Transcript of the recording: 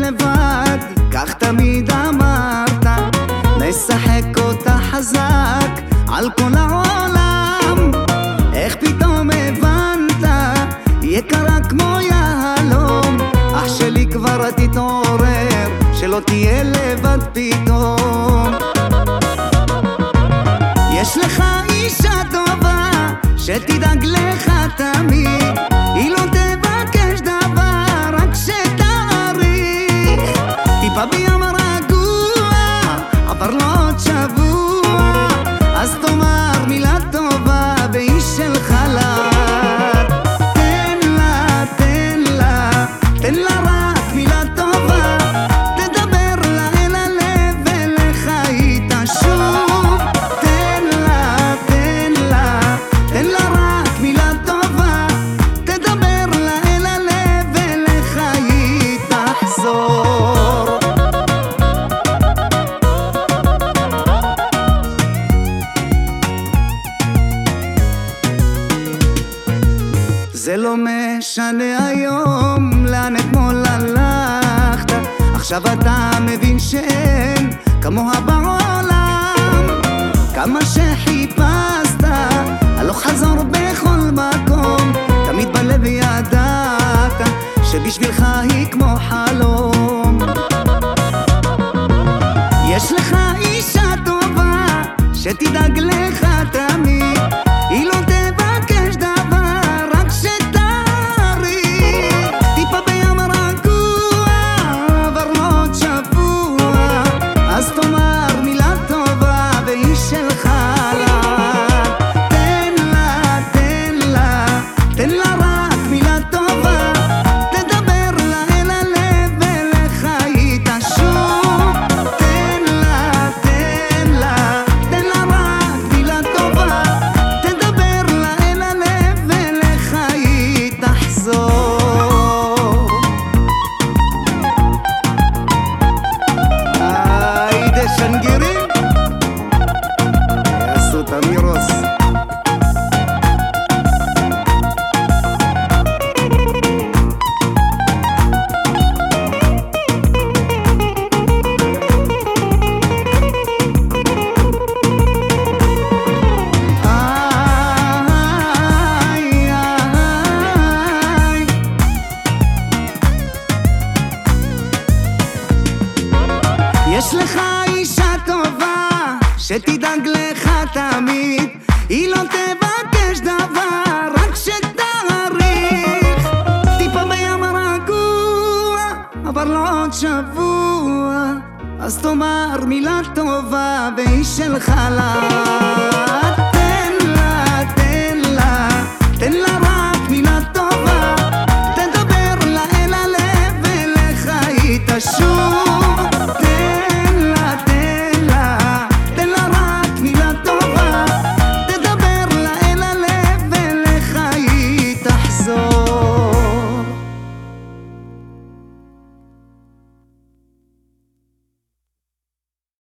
לבד, כך תמיד אמרת, נשחק אותה חזק על כל העולם. איך פתאום הבנת, יקרה כמו יהלום, אח שלי כבר תתעורר, שלא תהיה לבד פתאום. יש לך אישה טובה שתדאג לך תמיד, היא לא תבקש דבר, רק שתעריך. טיפה בים רגוע, עבר לו עוד שבוע, אז תאמר מילה טובה באיש של חלק. תן לה, תן לה, תן לה רק מילה טובה, תדבר לה אל הלב ולך היא תשוב. תן לה, תן לה, תן לה רק מילה טובה, תדבר לה אל הלב ולך היא תחזור. זה לא משנה היום לאן אתמול הלכת, עכשיו אתה מבין שאין כמוה בעולם. כמה שחיפשת, הלוך חזור בכל מקום, תמיד בלב ידעת שבשבילך היא כמו חלום. יש לך אישה טובה שתדאג לך תמיד, היא לא תבקש דבר, רק שתעריך. טיפה בים רגוע, עבר לו עוד שבוע, אז תאמר מילה טובה באיש של חלק. תן לה, תן לה, תן לה רק מילה טובה, תדבר לה אל הלב ולך היא תשוב. תן לה, תן לה, תן לה רק מילה טובה, תדבר לה אל הלב ולך היא תחזור. היידה שנגירים יעשו תמירוס. יש לך אישה טובה שתדאג לך תמיד, היא לא תבקש דבר, רק שתעריך. טיפה בים רגוע, עבר לו עוד שבוע, אז תאמר מילה טובה באיש של חלק.